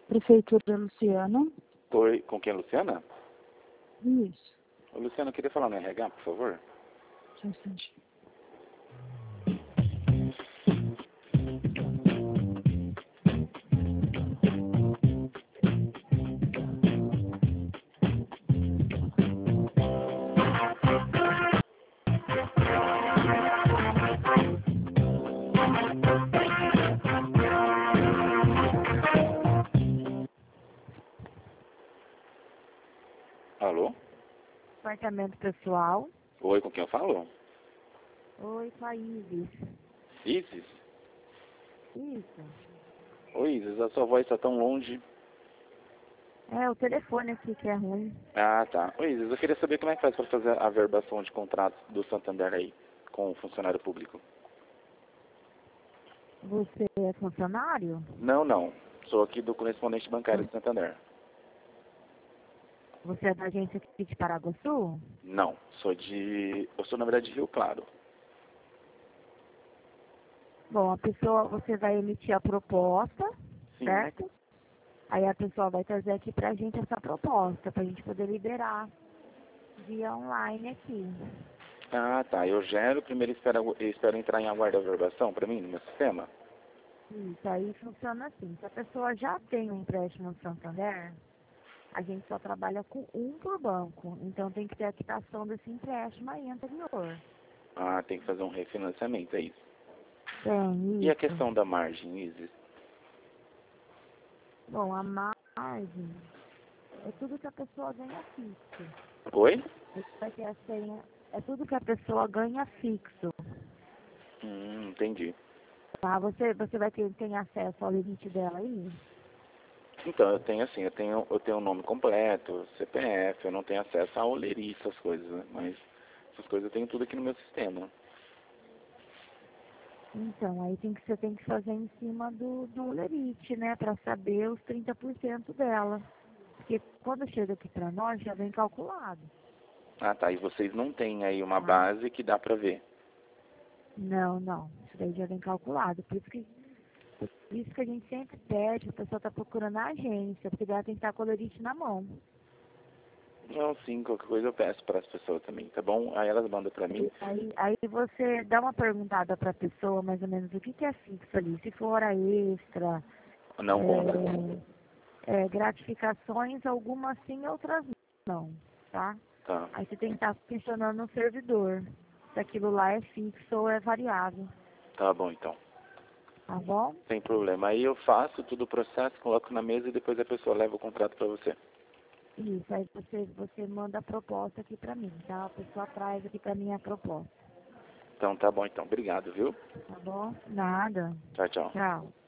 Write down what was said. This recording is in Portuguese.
Prefeitura Luciana. Oi, com quem, Luciana? Isso. Ô, Luciana, eu queria falar no RH, por favor. Só um instantinho. Alô? Departamento pessoal. Oi, com quem eu falo? Oi, com a Isis. Isis? Isso. Oi, Isis, a sua voz está tão longe. É, o telefone aqui que é ruim. Ah, tá. Oi, Isis, eu queria saber como é que faz para fazer a verbação de contratos do Santander aí, com o funcionário público. Você é funcionário? Não, não. Sou aqui do correspondente bancário de Santander. Você é da agência aqui de Paraguaçu? Não, eu sou na verdade de Rio Claro. Bom, a pessoa, você vai emitir a proposta, Sim. certo? Aí a pessoa vai trazer aqui pra gente essa proposta, pra gente poder liberar via online aqui. Ah, tá. Eu gero, primeiro espero entrar em aguardo a verbação para mim no meu sistema. Isso, aí funciona assim. Se a pessoa já tem um empréstimo no Santander, a gente só trabalha com um por banco. Então tem que ter a quitação desse empréstimo aí anterior. Ah, tem que fazer um refinanciamento, é isso. Tem E a isso. questão da margem, Isis? Bom, a margem é tudo que a pessoa ganha fixo. Oi? Você vai ter a senha, é tudo que a pessoa ganha fixo. Entendi. Tá? Você vai ter, tem acesso ao limite dela aí? Então, eu tenho assim, eu tenho o nome completo, CPF, eu não tenho acesso a Oleri, essas coisas, né? Mas essas coisas eu tenho tudo aqui no meu sistema. Então, aí você tem que fazer em cima do limite, né? Pra saber os 30% dela. Porque quando chega aqui pra nós, já vem calculado. Ah, tá. E vocês não têm aí uma Tá? base que dá pra ver? Não, não. Isso daí já vem calculado. Por isso que a gente sempre pede, a pessoa tá procurando a agência, porque ela tem que estar com o limite na mão. Não, sim, qualquer coisa eu peço para as pessoas também, tá bom? Aí elas mandam pra mim. Aí você dá uma perguntada para a pessoa, mais ou menos, o que, que é fixo ali. Se for hora extra, Não conta. gratificações, algumas sim, outras não, tá? Tá. Aí você tem que estar questionando no servidor, se aquilo lá é fixo ou é variável, Tá bom, então. tá bom? Sem problema. Aí eu faço tudo o processo, coloco na mesa e depois a pessoa leva o contrato pra você. Isso, aí você manda a proposta aqui para mim, tá? A pessoa traz aqui para mim a proposta, Então tá bom, então. Obrigado, viu? tá bom? Nada. Tchau, tchau. Tchau.